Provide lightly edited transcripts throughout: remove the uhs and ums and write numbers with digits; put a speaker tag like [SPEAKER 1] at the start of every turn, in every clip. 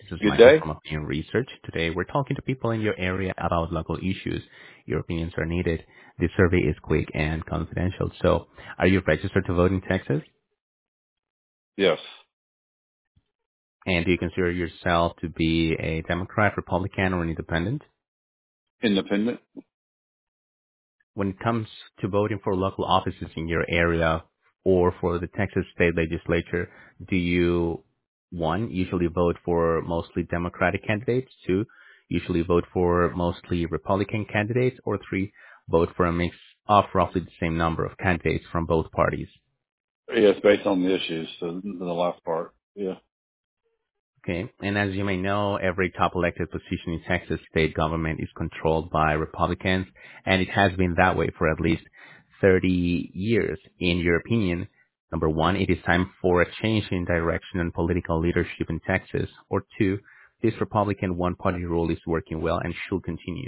[SPEAKER 1] This is
[SPEAKER 2] Good
[SPEAKER 1] Michael
[SPEAKER 2] day.
[SPEAKER 1] from Opinion Research. Today we're talking to people in your area about local issues. Your opinions are needed. This survey is quick and confidential. So, are you registered to vote in Texas?
[SPEAKER 2] Yes.
[SPEAKER 1] And do you consider yourself to be a Democrat, Republican, or an independent?
[SPEAKER 2] Independent.
[SPEAKER 1] When it comes to voting for local offices in your area or for the Texas state legislature, do you, one, usually vote for mostly Democratic candidates, two, usually vote for mostly Republican candidates, or three, vote for a mix of roughly the same number of candidates from both parties?
[SPEAKER 2] Yes, based on the issues. So the last part. Yeah.
[SPEAKER 1] Okay. And as you may know, every top elected position in Texas state government is controlled by Republicans, and it has been that way for at least 30 years. In your opinion, number one, it is time for a change in direction and political leadership in Texas, or two, this Republican one-party rule is working well and should continue.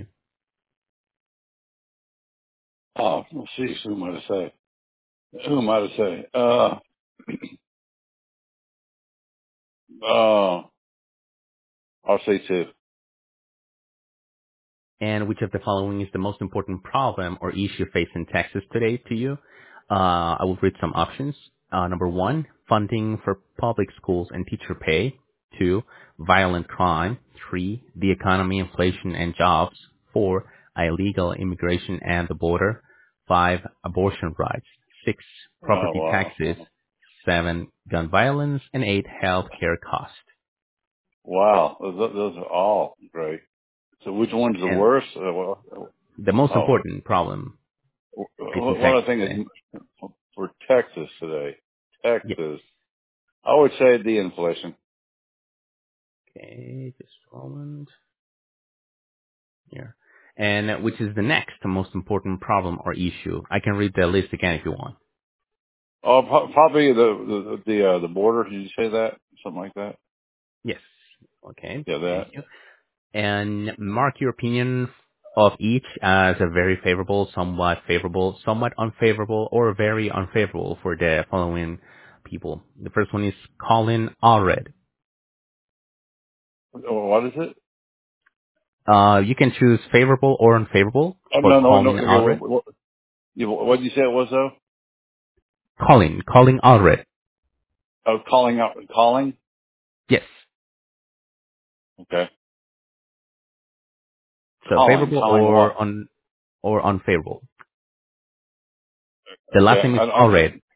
[SPEAKER 2] Oh, well, geez, who am I to say? Who am I to say? Uh, I'll say two.
[SPEAKER 1] And which of the following is the most important problem or issue facing Texas today to you? I will read some options. Number one, funding for public schools and teacher pay. Two, violent crime. Three, the economy, inflation, and jobs. Four, illegal immigration and the border. Five, abortion rights. Six,
[SPEAKER 2] Oh,
[SPEAKER 1] property
[SPEAKER 2] wow.
[SPEAKER 1] taxes. Seven, gun violence. And eight, health care costs.
[SPEAKER 2] Wow. Those are all great. So which one's the
[SPEAKER 1] And
[SPEAKER 2] worst?
[SPEAKER 1] the most
[SPEAKER 2] Oh,
[SPEAKER 1] important problem facing
[SPEAKER 2] what I
[SPEAKER 1] Texas
[SPEAKER 2] think
[SPEAKER 1] today.
[SPEAKER 2] is for Texas today.
[SPEAKER 1] Yes.
[SPEAKER 2] Texas. I would say the inflation.
[SPEAKER 1] Okay, just a moment here. And which is the next most important problem or issue? I can read the list again if you want.
[SPEAKER 2] Oh, probably the border. Did you say that? Something like that?
[SPEAKER 1] Yes. Okay,
[SPEAKER 2] Yeah, that.
[SPEAKER 1] thank you. And mark your opinion of each as a very favorable, somewhat unfavorable, or very unfavorable for the following people. The first one is Colin Allred.
[SPEAKER 2] What is it?
[SPEAKER 1] You can choose favorable or unfavorable
[SPEAKER 2] Oh,
[SPEAKER 1] for
[SPEAKER 2] no.
[SPEAKER 1] Colin
[SPEAKER 2] Okay,
[SPEAKER 1] Allred.
[SPEAKER 2] what did you say it was though?
[SPEAKER 1] Colin Allred.
[SPEAKER 2] Oh, calling?
[SPEAKER 1] Yes.
[SPEAKER 2] Okay.
[SPEAKER 1] So favorable
[SPEAKER 2] Calling what?
[SPEAKER 1] or unfavorable. The
[SPEAKER 2] Okay,
[SPEAKER 1] last name is
[SPEAKER 2] I'll say,
[SPEAKER 1] Allred.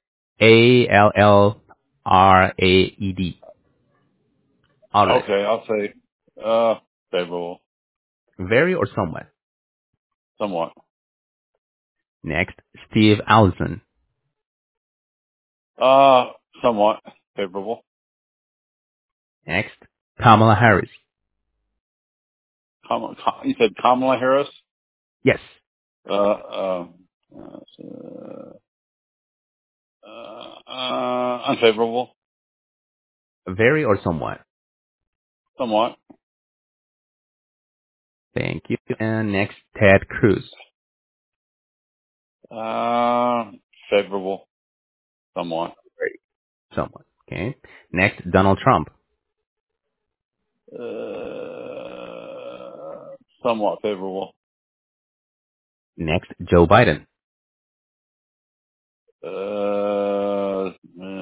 [SPEAKER 1] Allred. Allred.
[SPEAKER 2] favorable,
[SPEAKER 1] Very or somewhat.
[SPEAKER 2] somewhat.
[SPEAKER 1] Next, Steve Allison.
[SPEAKER 2] Somewhat favorable.
[SPEAKER 1] Next, Kamala Harris.
[SPEAKER 2] You said Kamala Harris?
[SPEAKER 1] Yes.
[SPEAKER 2] Uh, unfavorable,
[SPEAKER 1] Very or somewhat.
[SPEAKER 2] somewhat.
[SPEAKER 1] Thank you. And next, Ted Cruz.
[SPEAKER 2] Favorable, somewhat.
[SPEAKER 1] Very somewhat. Okay. Next, Donald Trump.
[SPEAKER 2] Somewhat favorable.
[SPEAKER 1] Next, Joe Biden.
[SPEAKER 2] Uh,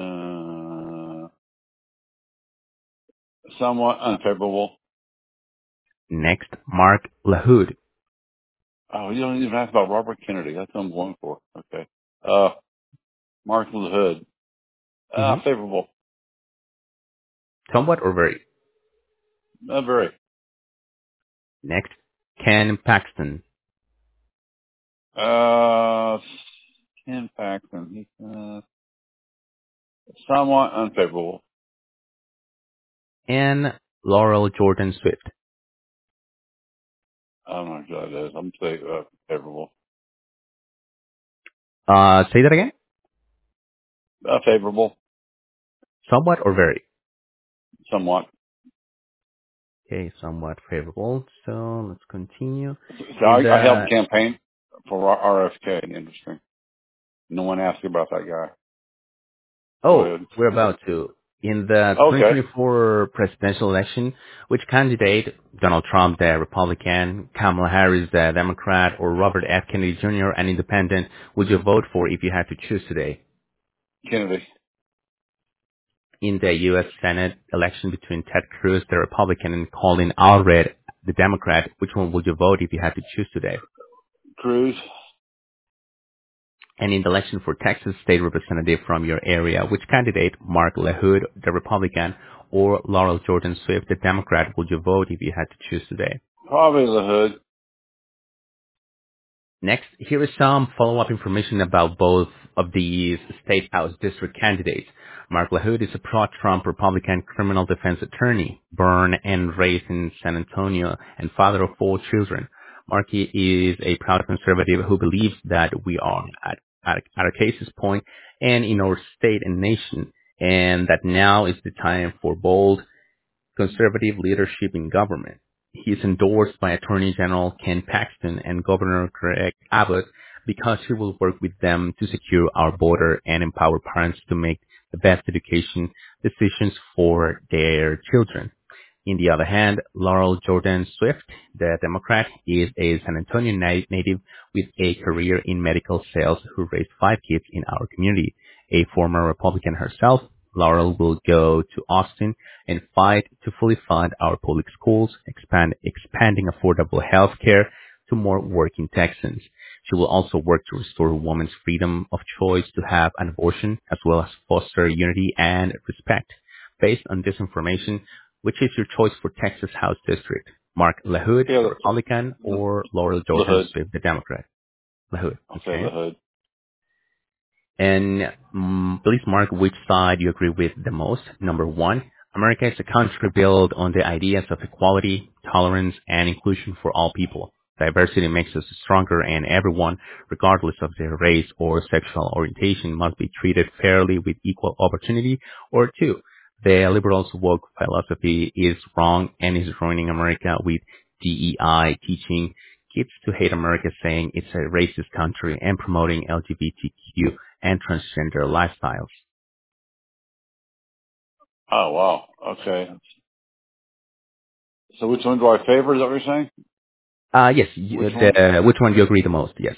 [SPEAKER 2] somewhat unfavorable.
[SPEAKER 1] Next, Mark LaHood.
[SPEAKER 2] Oh, you don't even ask about Robert Kennedy. That's what I'm going for. Okay. Mark LaHood.
[SPEAKER 1] Mm-hmm.
[SPEAKER 2] Favorable.
[SPEAKER 1] Somewhat or very.
[SPEAKER 2] Very.
[SPEAKER 1] Next, Ken Paxton.
[SPEAKER 2] Uh, Ken Paxton. Somewhat unfavorable.
[SPEAKER 1] And Laurel Jordan Swift.
[SPEAKER 2] I don't know who that is. I'm saying favorable.
[SPEAKER 1] Say that again?
[SPEAKER 2] Favorable.
[SPEAKER 1] Somewhat or very?
[SPEAKER 2] Somewhat.
[SPEAKER 1] Okay, somewhat favorable. So let's continue.
[SPEAKER 2] So
[SPEAKER 1] And
[SPEAKER 2] I helped campaign for RFK. Interesting. No one asked about that guy. Go
[SPEAKER 1] oh,
[SPEAKER 2] ahead.
[SPEAKER 1] we're about to. In the
[SPEAKER 2] Okay.
[SPEAKER 1] 2024 presidential election, which candidate, Donald Trump, the Republican, Kamala Harris, the Democrat, or Robert F. Kennedy Jr., an independent, would you vote for if you had to choose today?
[SPEAKER 2] Kennedy.
[SPEAKER 1] In the U.S. Senate election between Ted Cruz, the Republican, and Colin Allred, the Democrat, which one would you vote if you had to choose today?
[SPEAKER 2] Cruz.
[SPEAKER 1] And in the election for Texas state representative from your area, which candidate, Mark LaHood, the Republican, or Laurel Jordan Swift, the Democrat, would you vote if you had to choose today?
[SPEAKER 2] Probably the hood.
[SPEAKER 1] Next, here is some follow-up information about both of these state house district candidates. Mark LaHood is a pro-Trump Republican criminal defense attorney, born and raised in San Antonio and father of 4 children. Markey is a proud conservative who believes that we are at our case's point and in our state and nation, and that now is the time for bold conservative leadership in government. He is endorsed by Attorney General Ken Paxton and Governor Greg Abbott because he will work with them to secure our border and empower parents to make the best education decisions for their children. On the other hand, Laurel Jordan Swift, the Democrat, is a San Antonio native with a career in medical sales who raised 5 kids in our community. A former Republican herself, Laurel will go to Austin and fight to fully fund our public schools, expanding affordable health care to more working Texans. She will also work to restore women's freedom of choice to have an abortion, as well as foster unity and respect. Based on this information, which is your choice for Texas House District? Mark LaHood,
[SPEAKER 2] Yeah,
[SPEAKER 1] the Republican, or Laurel
[SPEAKER 2] the
[SPEAKER 1] Jordan
[SPEAKER 2] hood.
[SPEAKER 1] Swift, the Democrat? LaHood,
[SPEAKER 2] I'll say the
[SPEAKER 1] okay.
[SPEAKER 2] hood.
[SPEAKER 1] And please mark which side you agree with the most. Number 1, America is a country built on the ideas of equality, tolerance, and inclusion for all people. Diversity makes us stronger, and everyone, regardless of their race or sexual orientation, must be treated fairly with equal opportunity. Or 2, the liberals' woke philosophy is wrong and is ruining America with DEI teaching kids to hate America, saying it's a racist country, and promoting LGBTQ and transgender lifestyles.
[SPEAKER 2] Oh, wow. Okay. So which one do I favor? Is that what you're saying?
[SPEAKER 1] Yes,
[SPEAKER 2] Which one?
[SPEAKER 1] which one do you agree the most? Yes.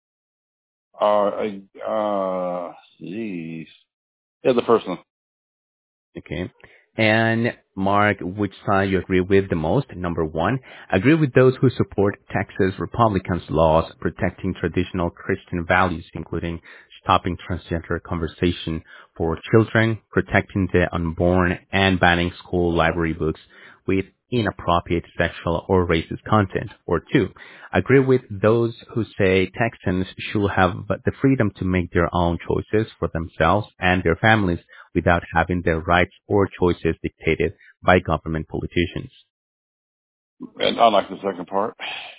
[SPEAKER 2] Geez. Yeah, the first one.
[SPEAKER 1] Okay. And Mark, which side you agree with the most? Number 1, agree with those who support Texas Republicans' laws protecting traditional Christian values, including stopping transgender conversation for children, protecting the unborn, and banning school library books with inappropriate sexual or racist content. Or 2, agree with those who say Texans should have the freedom to make their own choices for themselves and their families without having their rights or choices dictated by government politicians.
[SPEAKER 2] And I like the second part.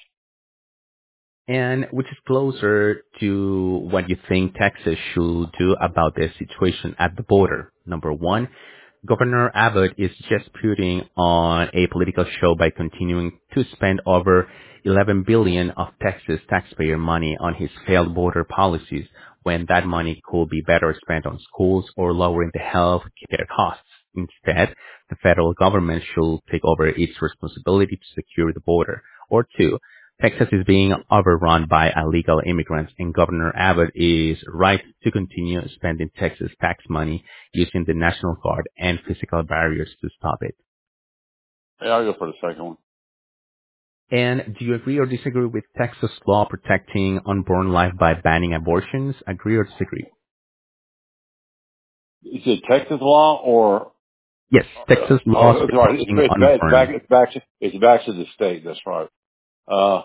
[SPEAKER 1] And which is closer to what you think Texas should do about this situation at the border. Number 1, Governor Abbott is just putting on a political show by continuing to spend over $11 billion of Texas taxpayer money on his failed border policies when that money could be better spent on schools or lowering the health care costs. Instead, the federal government should take over its responsibility to secure the border. Or 2, Texas is being overrun by illegal immigrants, and Governor Abbott is right to continue spending Texas tax money using the National Guard and physical barriers to stop it.
[SPEAKER 2] Yeah, I'll go for the second one.
[SPEAKER 1] And do you agree or disagree with Texas law protecting unborn life by banning abortions? Agree or disagree?
[SPEAKER 2] Is it Texas law or?
[SPEAKER 1] Yes, Texas laws
[SPEAKER 2] Oh, sorry.
[SPEAKER 1] protecting unborn.
[SPEAKER 2] It's back to the state. That's right. Uh,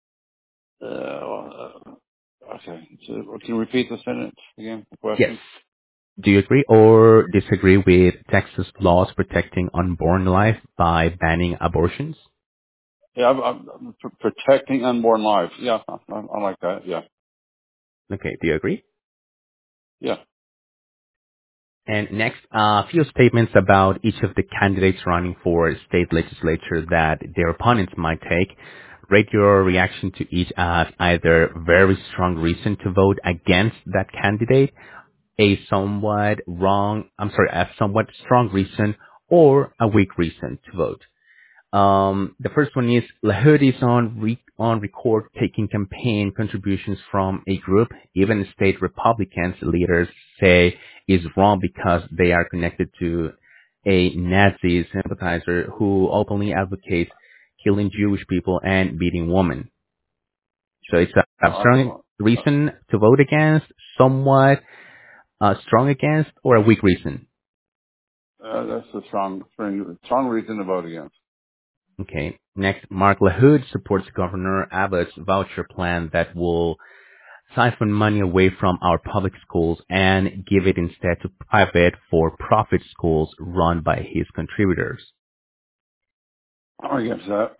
[SPEAKER 2] okay. So, can you repeat the sentence again? The
[SPEAKER 1] Yes.
[SPEAKER 2] question.
[SPEAKER 1] Do you agree or disagree with Texas laws protecting unborn life by banning abortions?
[SPEAKER 2] Yeah, I'm protecting unborn life. Yeah, I like that. Yeah,
[SPEAKER 1] Okay, do you agree?
[SPEAKER 2] yeah.
[SPEAKER 1] And next, a few statements about each of the candidates running for state legislature that their opponents might take. Rate your reaction to each as either very strong reason to vote against that candidate a somewhat a somewhat strong reason or a weak reason to vote. The first one is LaHood is on record taking campaign contributions from a group even state Republicans leaders say is wrong because they are connected to a Nazi sympathizer who openly advocates killing Jewish people and beating women. So it's a strong reason to vote against, somewhat strong against, or a weak reason.
[SPEAKER 2] That's a strong reason to vote against.
[SPEAKER 1] Okay. Next, Mark LaHood supports Governor Abbott's voucher plan that will siphon money away from our public schools and give it instead to private for-profit schools run by his contributors.
[SPEAKER 2] I'm against that.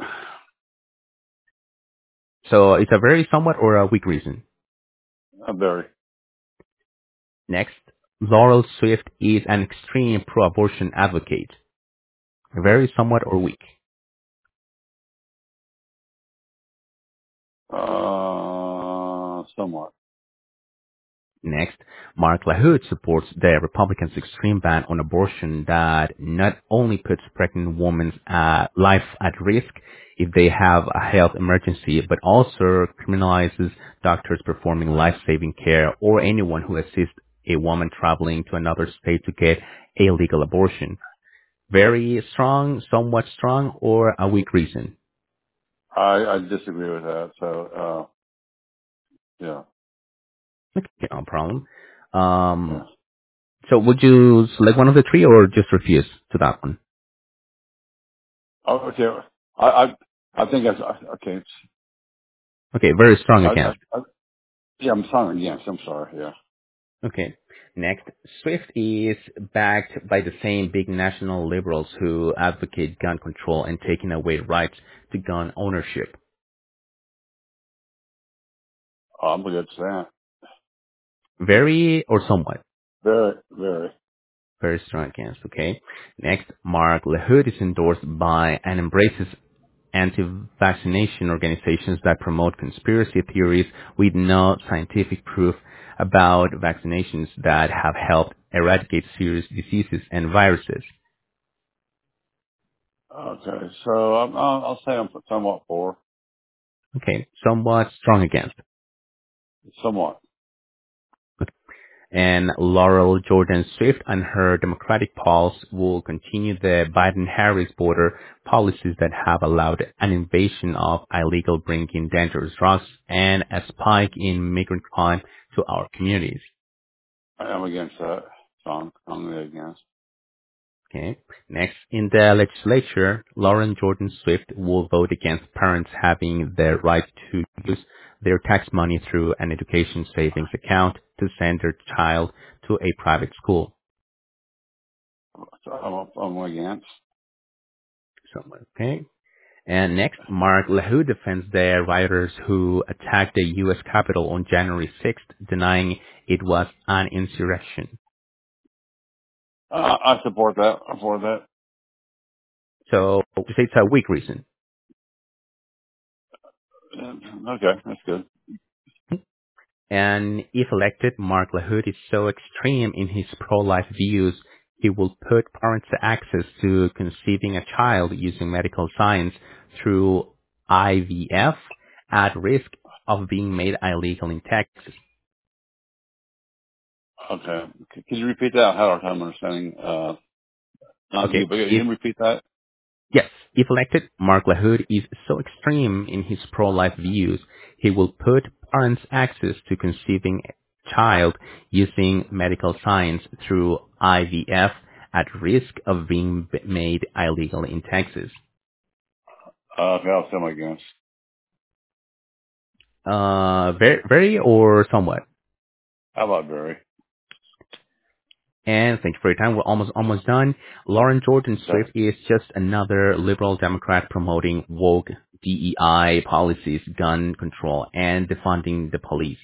[SPEAKER 1] So it's a very somewhat or a weak reason.
[SPEAKER 2] Very.
[SPEAKER 1] Next, Laurel Swift is an extreme pro-abortion advocate. Very somewhat or weak.
[SPEAKER 2] Somewhat.
[SPEAKER 1] Next, Mark LaHood supports the Republicans' extreme ban on abortion that not only puts pregnant women's life at risk if they have a health emergency, but also criminalizes doctors performing life-saving care or anyone who assists a woman traveling to another state to get a legal abortion. Very strong, somewhat strong, or a weak reason?
[SPEAKER 2] I disagree with that. So, yeah.
[SPEAKER 1] Okay, no problem.
[SPEAKER 2] Yeah.
[SPEAKER 1] So would you select one of the three or just refuse to that one?
[SPEAKER 2] Oh, okay. I think that's, okay.
[SPEAKER 1] Okay, very strong
[SPEAKER 2] I,
[SPEAKER 1] against.
[SPEAKER 2] I, yeah, I'm sorry. Yes, I'm sorry. Yeah.
[SPEAKER 1] Okay. Next, Swift is backed by the same big national liberals who advocate gun control and taking away rights to gun ownership.
[SPEAKER 2] I'm against that.
[SPEAKER 1] Very or somewhat?
[SPEAKER 2] Very, very.
[SPEAKER 1] Very strong against, okay. Next, Mark LaHood is endorsed by and embraces anti-vaccination organizations that promote conspiracy theories with no scientific proof about vaccinations that have helped eradicate serious diseases and viruses.
[SPEAKER 2] Okay. So I'll say I'm somewhat for.
[SPEAKER 1] Okay, somewhat strong against.
[SPEAKER 2] Somewhat.
[SPEAKER 1] And Laurel Jordan Swift and her Democratic pals will continue the Biden-Harris border policies that have allowed an invasion of illegal bringing dangerous drugs and a spike in migrant crime to our communities.
[SPEAKER 2] I am against that. Strongly against.
[SPEAKER 1] Okay. Next, in the legislature, Lauren Jordan Swift will vote against parents having the right to use their tax money through an education savings account to send their child to a private school.
[SPEAKER 2] So I'm against.
[SPEAKER 1] So, okay. And next, Mark LaHood defends the rioters who attacked the U.S. Capitol on January 6th, denying it was an insurrection.
[SPEAKER 2] I support that. I support that.
[SPEAKER 1] So, to say it's a weak reason.
[SPEAKER 2] Okay, that's good.
[SPEAKER 1] And if elected, Mark LaHood is so extreme in his pro-life views, he will put parents' access to conceiving a child using medical science through IVF at risk of being made illegal in Texas.
[SPEAKER 2] Okay. Can you repeat that? I had a hard time understanding. Not you,
[SPEAKER 1] Okay,
[SPEAKER 2] but you
[SPEAKER 1] if
[SPEAKER 2] can repeat that.
[SPEAKER 1] yes, if elected, Mark LaHood is so extreme in his pro-life views, he will put parents' access to conceiving a child using medical science through IVF at risk of being made illegal in Texas.
[SPEAKER 2] Okay, I'll say I'm against.
[SPEAKER 1] Very or somewhat.
[SPEAKER 2] How about very?
[SPEAKER 1] And thank you for your time. We're almost done. Lauren Jordan
[SPEAKER 2] Okay.
[SPEAKER 1] Swift is just another liberal Democrat promoting woke DEI policies, gun control, and defunding the police.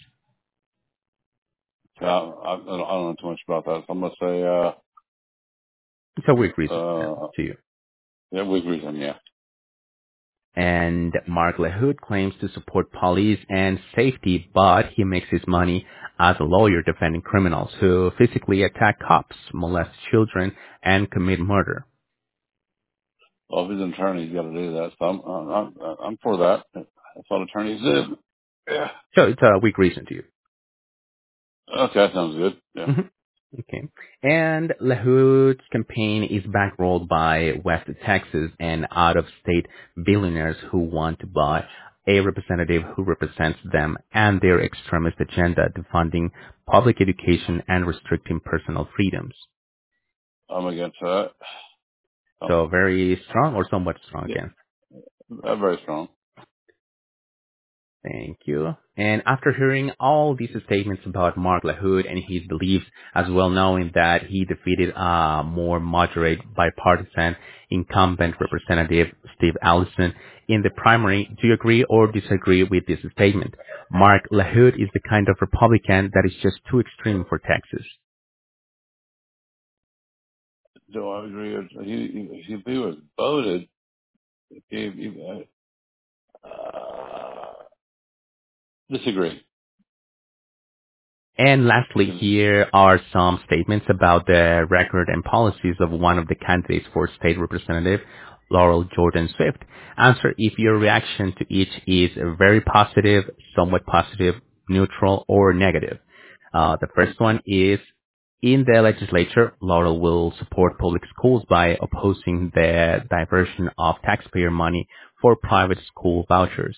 [SPEAKER 2] So I don't know too much about that. So I'm gonna say
[SPEAKER 1] It's a weak reason
[SPEAKER 2] uh
[SPEAKER 1] to you.
[SPEAKER 2] yeah, weak reason. Yeah.
[SPEAKER 1] And Mark LaHood claims to support police and safety, but he makes his money as a lawyer defending criminals who physically attack cops, molest children, and commit murder.
[SPEAKER 2] Well, if he's an attorney, he's got to do that. So I'm for that. That's what attorneys do. Yeah.
[SPEAKER 1] So it's a weak reason to you.
[SPEAKER 2] Okay, that sounds good. Yeah.
[SPEAKER 1] Mhm. Okay. And LaHood's campaign is bankrolled by West Texas and out-of-state billionaires who want to buy a representative who represents them and their extremist agenda, defunding public education and restricting personal freedoms.
[SPEAKER 2] I'm against that.
[SPEAKER 1] So very strong or somewhat strong
[SPEAKER 2] Yeah,
[SPEAKER 1] against.
[SPEAKER 2] very strong.
[SPEAKER 1] Thank you. And after hearing all these statements about Mark LaHood and his beliefs, as well knowing that he defeated a more moderate bipartisan incumbent representative, Steve Allison, in the primary, do you agree or disagree with this statement? Mark LaHood is the kind of Republican that is just too extreme for Texas.
[SPEAKER 2] Do I agree? If he was voted, disagree.
[SPEAKER 1] And lastly,
[SPEAKER 2] Because,
[SPEAKER 1] here are some statements about the record and policies of one of the candidates for state representative, Laurel Jordan Swift. Answer if your reaction to each is very positive, somewhat positive, neutral, or negative. The first one is, in the legislature, Laurel will support public schools by opposing the diversion of taxpayer money for private school vouchers.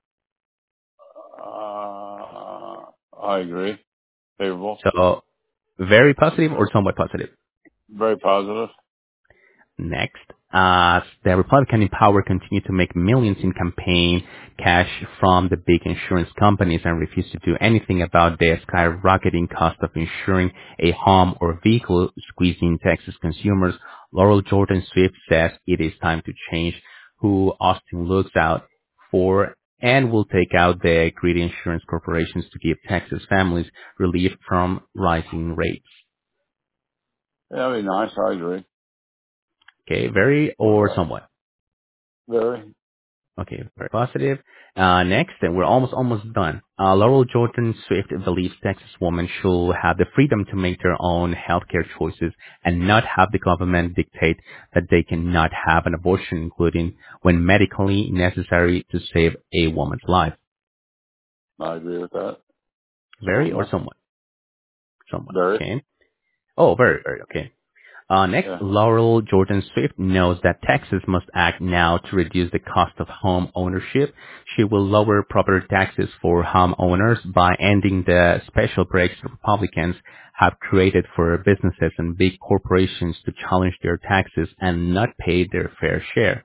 [SPEAKER 2] I agree. Favorable.
[SPEAKER 1] So, very positive or somewhat positive?
[SPEAKER 2] Very positive.
[SPEAKER 1] Next, as the Republican in power continue to make millions in campaign cash from the big insurance companies and refuse to do anything about the skyrocketing cost of insuring a home or vehicle, squeezing Texas consumers, Laurel Jordan Swift says it is time to change who Austin looks out for and will take out the greedy insurance corporations to give Texas families relief from rising rates.
[SPEAKER 2] Yeah, that'd be nice. I agree.
[SPEAKER 1] Okay, very or
[SPEAKER 2] Well,
[SPEAKER 1] somewhat?
[SPEAKER 2] very.
[SPEAKER 1] Okay, very positive. Next, and we're almost done. Laurel Jordan Swift believes Texas women should have the freedom to make their own healthcare choices and not have the government dictate that they cannot have an abortion, including when medically necessary to save a woman's life.
[SPEAKER 2] I agree with that.
[SPEAKER 1] Very or
[SPEAKER 2] Strongly.
[SPEAKER 1] somewhat? Somewhat.
[SPEAKER 2] Very.
[SPEAKER 1] Okay. Oh, very. Okay. Next,
[SPEAKER 2] Yeah.
[SPEAKER 1] Laurel Jordan Swift knows that Texas must act now to reduce the cost of home ownership. She will lower property taxes for homeowners by ending the special breaks Republicans have created for businesses and big corporations to challenge their taxes and not pay their fair share.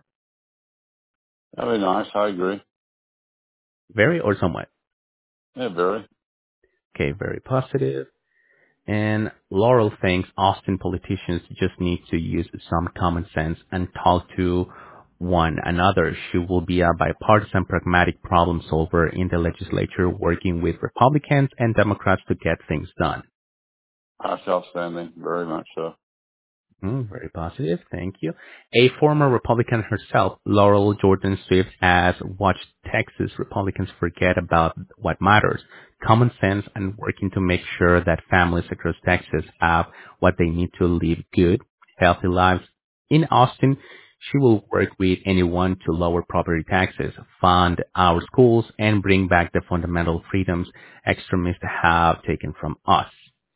[SPEAKER 2] That'd be nice. I agree.
[SPEAKER 1] Very or somewhat?
[SPEAKER 2] Yeah, very.
[SPEAKER 1] Okay, very positive. And Laurel thinks Austin politicians just need to use some common sense and talk to one another. She will be a bipartisan pragmatic problem solver in the legislature working with Republicans and Democrats to get things done.
[SPEAKER 2] That's outstanding. Very much so.
[SPEAKER 1] Very positive. Thank you. A former Republican herself, Laurel Jordan Swift, has watched Texas Republicans forget about what matters, common sense, and working to make sure that families across Texas have what they need to live good, healthy lives. In Austin, she will work with anyone to lower property taxes, fund our schools, and bring back the fundamental freedoms extremists have taken from us.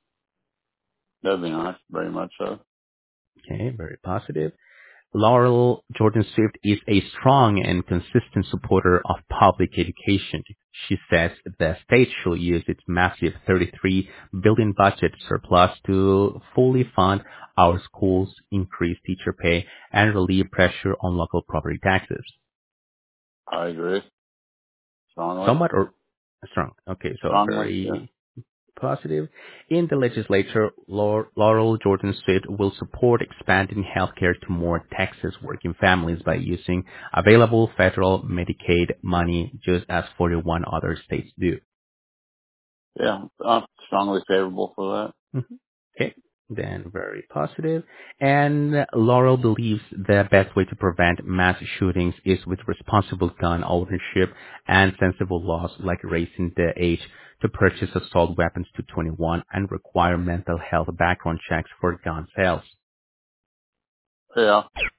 [SPEAKER 2] That'd be nice. Very much so.
[SPEAKER 1] Okay, very positive. Laurel Jordan Swift is a strong and consistent supporter of public education. She says the state should use its massive $33 billion budget surplus to fully fund our schools, increase teacher pay, and relieve pressure on local property taxes.
[SPEAKER 2] I agree. Strongly.
[SPEAKER 1] Somewhat or strong? Okay, so
[SPEAKER 2] Strongly. Yeah.
[SPEAKER 1] very positive. In the legislature, Laurel Jordan Swift will support expanding healthcare to more Texas working families by using available federal Medicaid money just as 41 other states do.
[SPEAKER 2] Yeah. I'm strongly favorable for that.
[SPEAKER 1] Mhm. Okay. Then very positive. And Laurel believes the best way to prevent mass shootings is with responsible gun ownership and sensible laws like raising the age to purchase assault weapons to 21 and require mental health background checks for gun sales.
[SPEAKER 2] Yeah.